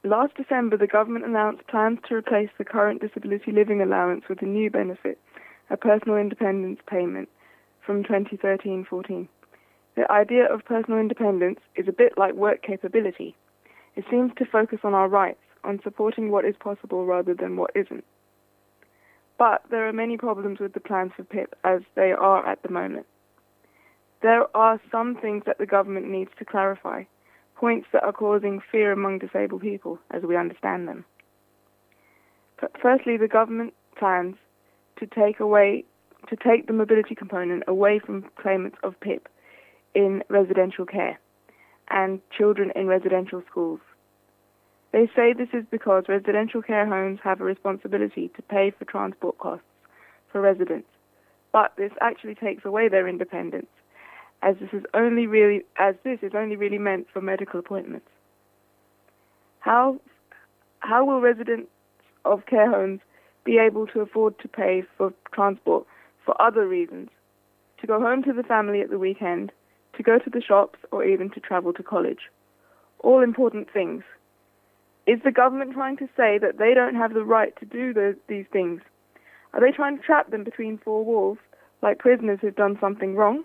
Last December, the government announced plans to replace the current disability living allowance with a new benefit, a personal independence payment, from 2013-14. The idea of personal independence is a bit like work capability. It seems to focus on our rights, on supporting what is possible rather than what isn't. But there are many problems with the plans for PIP as they are at the moment. There are some things that the government needs to clarify, points that are causing fear among disabled people as we understand them. Firstly, the government plans to take the mobility component away from claimants of PIP in residential care and children in residential schools. They say this is because residential care homes have a responsibility to pay for transport costs for residents, but this actually takes away their independence, as this is only really meant for medical appointments. How will residents of care homes be able to afford to pay for transport for other reasons, to go home to the family at the weekend, to go to the shops, or even to travel to college? All important things. Is the government trying to say that they don't have the right to do these things? Are they trying to trap them between four walls, like prisoners who've done something wrong?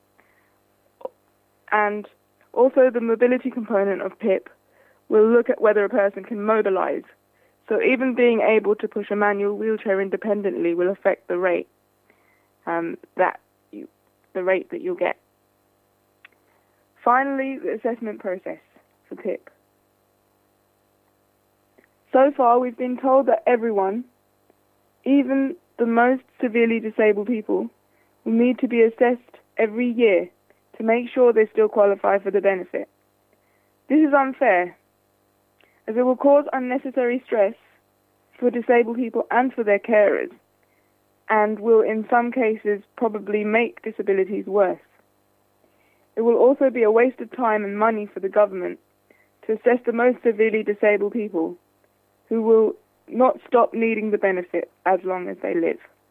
And also the mobility component of PIP will look at whether a person can mobilize. So even being able to push a manual wheelchair independently will affect the rate that you'll get. Finally, the assessment process for PIP. So far, we've been told that everyone, even the most severely disabled people, will need to be assessed every year to make sure they still qualify for the benefit. This is unfair, as it will cause unnecessary stress for disabled people and for their carers, and will in some cases probably make disabilities worse. It will also be a waste of time and money for the government to assess the most severely disabled people, who will not stop needing the benefit as long as they live.